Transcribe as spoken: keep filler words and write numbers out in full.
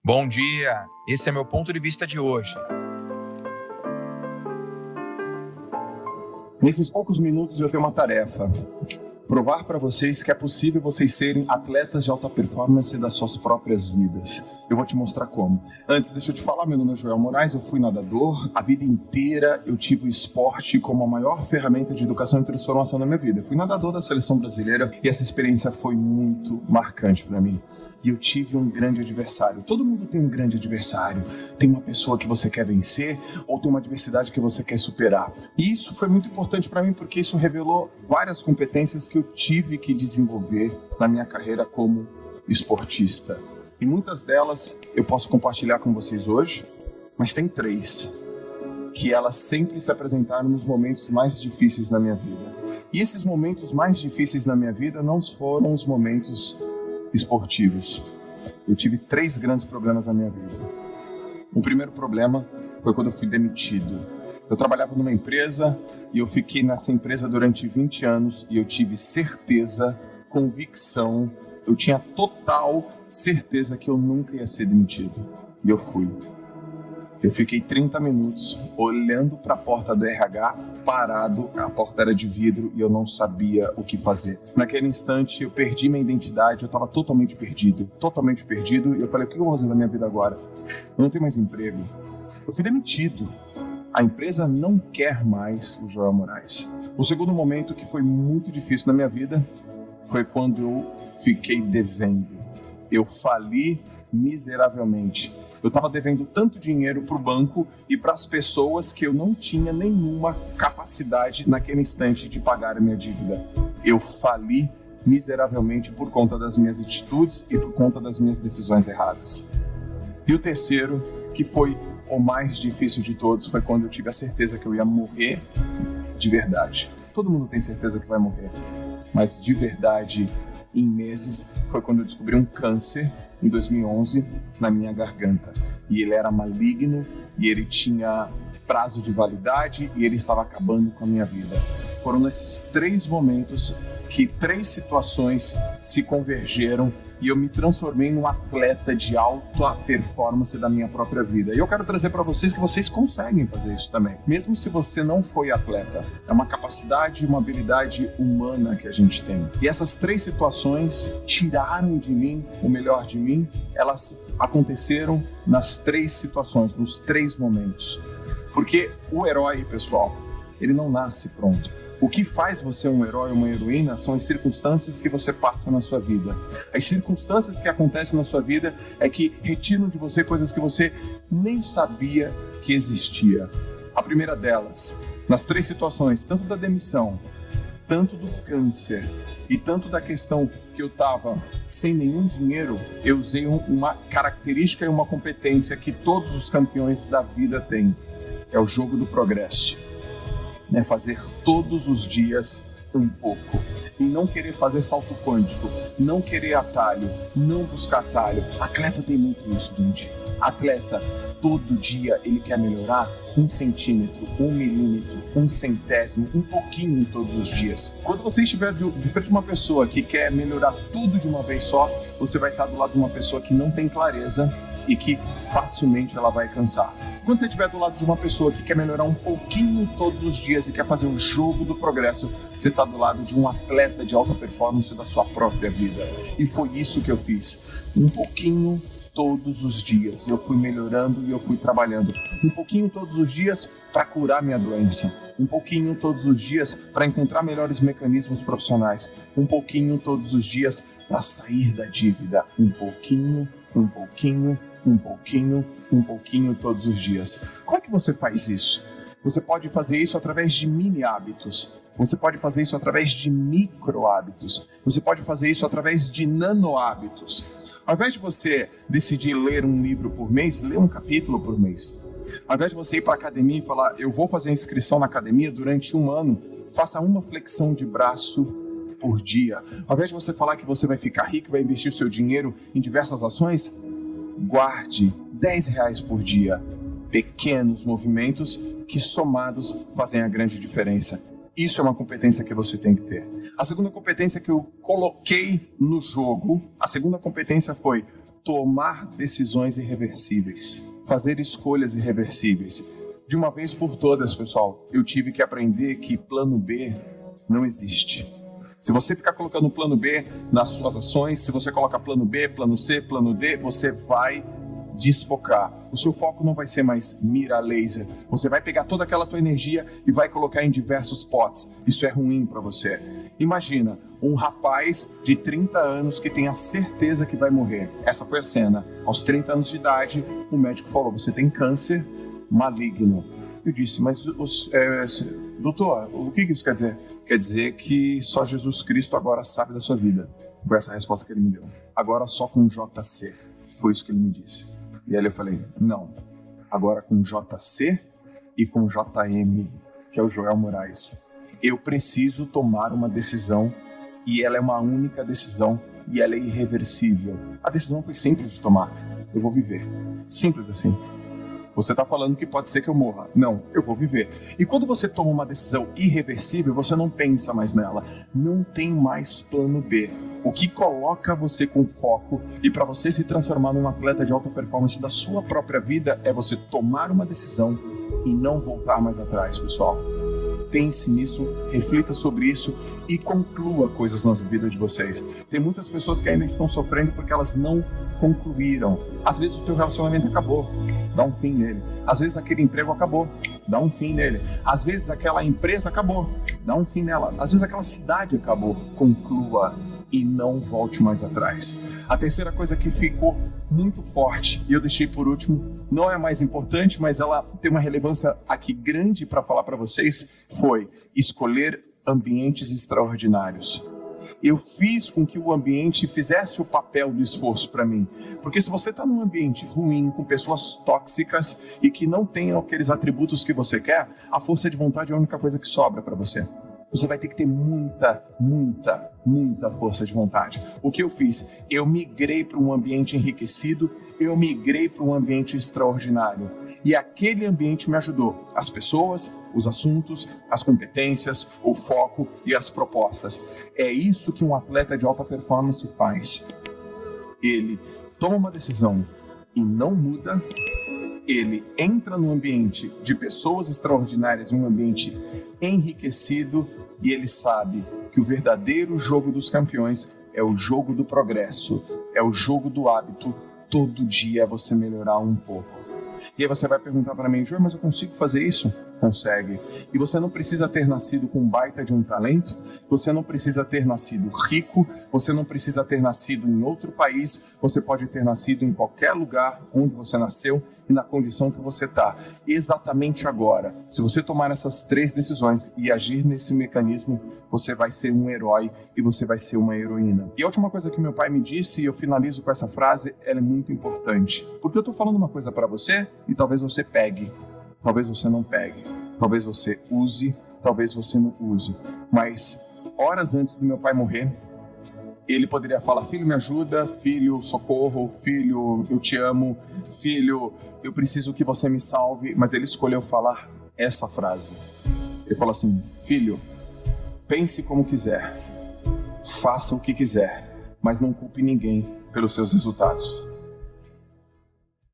Bom dia, esse é meu ponto de vista de hoje. Nesses poucos minutos eu tenho uma tarefa. Provar para vocês que é possível vocês serem atletas de alta performance das suas próprias vidas. Eu vou te mostrar como. Antes, deixa eu te falar, meu nome é Joel Moraes, eu fui nadador. A vida inteira eu tive o esporte como a maior ferramenta de educação e transformação na minha vida. Eu fui nadador da seleção brasileira e essa experiência foi muito marcante para mim. E eu tive um grande adversário. Todo mundo tem um grande adversário. Tem uma pessoa que você quer vencer ou tem uma adversidade que você quer superar. E isso foi muito importante para mim porque isso revelou várias competências que eu tive que desenvolver na minha carreira como esportista. E muitas delas eu posso compartilhar com vocês hoje, mas tem três que elas sempre se apresentaram nos momentos mais difíceis na minha vida. E esses momentos mais difíceis na minha vida não foram os momentos esportivos. Eu tive três grandes problemas na minha vida. O primeiro problema foi quando eu fui demitido. Eu trabalhava numa empresa e eu fiquei nessa empresa durante vinte anos e eu tive certeza, convicção, eu tinha total certeza que eu nunca ia ser demitido. E eu fui. Eu fiquei trinta minutos olhando para a porta do R H, parado, a porta era de vidro e eu não sabia o que fazer. Naquele instante eu perdi minha identidade, eu estava totalmente perdido, totalmente perdido, e eu falei, o que eu vou fazer na minha vida agora? Eu não tenho mais emprego. Eu fui demitido. A empresa não quer mais o Joel Moraes. O segundo momento que foi muito difícil na minha vida foi quando eu fiquei devendo. Eu fali miseravelmente. Eu estava devendo tanto dinheiro para o banco e para as pessoas que eu não tinha nenhuma capacidade naquele instante de pagar a minha dívida. Eu fali miseravelmente por conta das minhas atitudes e por conta das minhas decisões erradas. E o terceiro, que foi o mais difícil de todos, foi quando eu tive a certeza que eu ia morrer de verdade. Todo mundo tem certeza que vai morrer, mas de verdade, em meses, foi quando eu descobri um câncer em dois mil e onze, na minha garganta. E ele era maligno, e ele tinha prazo de validade, e ele estava acabando com a minha vida. Foram nesses três momentos que três situações se convergeram e eu me transformei num atleta de alta performance da minha própria vida. E eu quero trazer para vocês que vocês conseguem fazer isso também. Mesmo se você não foi atleta, é uma capacidade e uma habilidade humana que a gente tem. E essas três situações tiraram de mim o melhor de mim. Elas aconteceram nas três situações, nos três momentos. Porque o herói, pessoal, ele não nasce pronto. O que faz você um herói ou uma heroína são as circunstâncias que você passa na sua vida. As circunstâncias que acontecem na sua vida é que retiram de você coisas que você nem sabia que existia. A primeira delas, nas três situações, tanto da demissão, tanto do câncer e tanto da questão que eu estava sem nenhum dinheiro, eu usei uma característica e uma competência que todos os campeões da vida têm. É o jogo do progresso. Né, fazer todos os dias um pouco e não querer fazer salto quântico, não querer atalho, não buscar atalho. Atleta tem muito isso, gente. Atleta, todo dia ele quer melhorar um centímetro, um milímetro, um centésimo, um pouquinho todos os dias. Quando você estiver de, de frente a uma pessoa que quer melhorar tudo de uma vez só, você vai estar do lado de uma pessoa que não tem clareza e que facilmente ela vai cansar. Quando você estiver do lado de uma pessoa que quer melhorar um pouquinho todos os dias e quer fazer o jogo do progresso, você está do lado de um atleta de alta performance da sua própria vida. E foi isso que eu fiz. Um pouquinho todos os dias. Eu fui melhorando e eu fui trabalhando. Um pouquinho todos os dias para curar minha doença. Um pouquinho todos os dias para encontrar melhores mecanismos profissionais. Um pouquinho todos os dias para sair da dívida. Um pouquinho, um pouquinho, um pouquinho, um pouquinho todos os dias. Como é que você faz isso? Você pode fazer isso através de mini hábitos. Você pode fazer isso através de micro hábitos. Você pode fazer isso através de nano hábitos. Ao invés de você decidir ler um livro por mês, lê um capítulo por mês. Ao invés de você ir para a academia e falar, eu vou fazer inscrição na academia durante um ano, faça uma flexão de braço por dia. Ao invés de você falar que você vai ficar rico e vai investir o seu dinheiro em diversas ações, guarde dez reais por dia. Pequenos movimentos que somados fazem a grande diferença. Isso é uma competência que você tem que ter. A segunda competência que eu coloquei no jogo, a segunda competência foi tomar decisões irreversíveis, fazer escolhas irreversíveis. De uma vez por todas, pessoal, eu tive que aprender que plano B não existe. Se você ficar colocando plano B nas suas ações, se você coloca plano B, plano C, plano D, você vai desfocar. O seu foco não vai ser mais mira laser. Você vai pegar toda aquela tua energia e vai colocar em diversos potes. Isso é ruim para você. Imagina um rapaz de trinta anos que tem a certeza que vai morrer. Essa foi a cena. Aos trinta anos de idade, o médico falou: você tem câncer maligno. Eu disse: mas os, é, doutor, o que isso quer dizer? Quer dizer que só Jesus Cristo agora sabe da sua vida. Foi essa a resposta que ele me deu. Agora só com J C. Foi isso que ele me disse. E aí eu falei: não, agora com J C e com J M, que é o Joel Moraes. Eu preciso tomar uma decisão, e ela é uma única decisão, e ela é irreversível. A decisão foi simples de tomar. Eu vou viver. Simples assim. Você está falando que pode ser que eu morra. Não, eu vou viver. E quando você toma uma decisão irreversível, você não pensa mais nela. Não tem mais plano B. O que coloca você com foco e para você se transformar num atleta de alta performance da sua própria vida é você tomar uma decisão e não voltar mais atrás, pessoal. Pense nisso, reflita sobre isso e conclua coisas na vida de vocês. Tem muitas pessoas que ainda estão sofrendo porque elas não concluíram. Às vezes o teu relacionamento acabou, dá um fim nele. Às vezes aquele emprego acabou, dá um fim nele. Às vezes aquela empresa acabou, dá um fim nela. Às vezes aquela cidade acabou, conclua e não volte mais atrás. A terceira coisa que ficou muito forte, e eu deixei por último, não é mais importante, mas ela tem uma relevância aqui grande para falar para vocês, foi escolher ambientes extraordinários. Eu fiz com que o ambiente fizesse o papel do esforço para mim. Porque se você está num ambiente ruim, com pessoas tóxicas e que não tenham aqueles atributos que você quer, a força de vontade é a única coisa que sobra para você. Você vai ter que ter muita, muita, muita força de vontade. O que eu fiz? Eu migrei para um ambiente enriquecido, eu migrei para um ambiente extraordinário. E aquele ambiente me ajudou. As pessoas, os assuntos, as competências, o foco e as propostas. É isso que um atleta de alta performance faz. Ele toma uma decisão e não muda. Ele entra no ambiente de pessoas extraordinárias, um ambiente enriquecido, e ele sabe que o verdadeiro jogo dos campeões é o jogo do progresso, é o jogo do hábito. Todo dia é você melhorar um pouco. E aí você vai perguntar para mim: João, mas eu consigo fazer isso? Consegue. E você não precisa ter nascido com um baita de um talento, você não precisa ter nascido rico, você não precisa ter nascido em outro país, você pode ter nascido em qualquer lugar onde você nasceu e na condição que você está. Exatamente agora, se você tomar essas três decisões e agir nesse mecanismo, você vai ser um herói e você vai ser uma heroína. E a última coisa que meu pai me disse, e eu finalizo com essa frase, ela é muito importante. Porque eu estou falando uma coisa para você e talvez você pegue. Talvez você não pegue, talvez você use, talvez você não use. Mas horas antes do meu pai morrer, ele poderia falar: filho, me ajuda, filho, socorro, filho, eu te amo, filho, eu preciso que você me salve. Mas ele escolheu falar essa frase. Ele falou assim: filho, pense como quiser, faça o que quiser, mas não culpe ninguém pelos seus resultados.